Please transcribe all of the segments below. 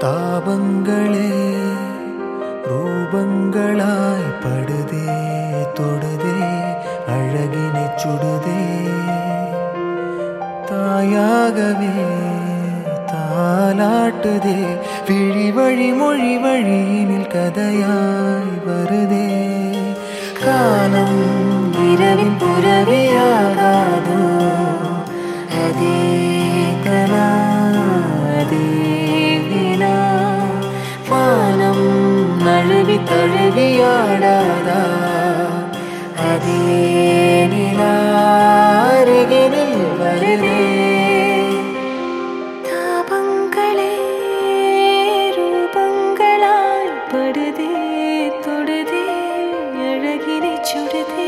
தாபங்களே ரூபங்களாய் படுதே தொடுதே அழகினை சுடுதே தாயாகவே தாலாட்டுதே விழி வழி மொழி வழியினில் கதையாய் வருதே காலம் இரவின் புறவியாகாதோ அதே கனா அதே வினா வானம் நழுவி தழுவியாடாதா அதே நிலா அருகினில் வருதே தாபங்களே ரூபங்களாய் படுதே தொடுதே அழகினை சுடுதே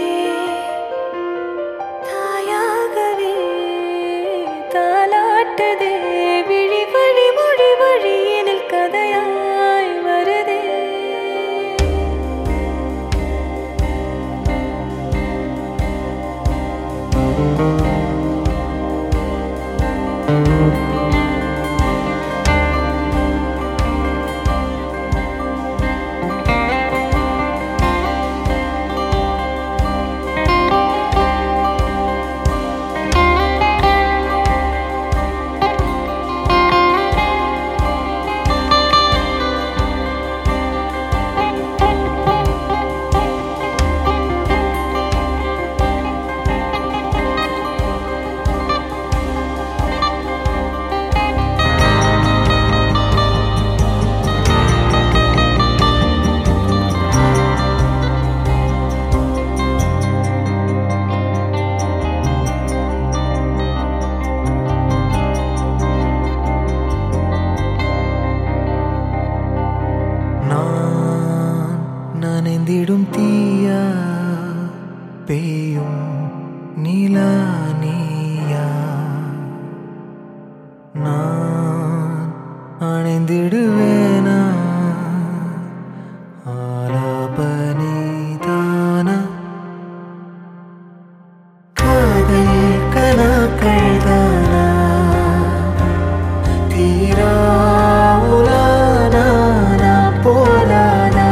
தாயாகவே தாலாட்டுதே விழி வழி மொழி வழியினில் கதையாய் வருதே நனைந்திடும் தீயா பெய்யும் நிலா நீயா நான் அணைந்திடுவேனா ஆலாபனிதானா காதல் கனாக்கள் தானா தீரா உலானா போலானா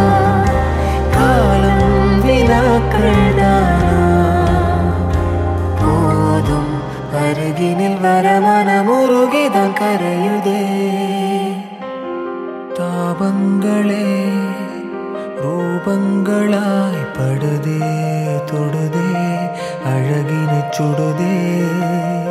போதும் அருகினில் வர மனமுருகிதான் கரையுதே தாபங்களே ரூபங்களாய் படுதே தொடுதே அழகினை சுடுதே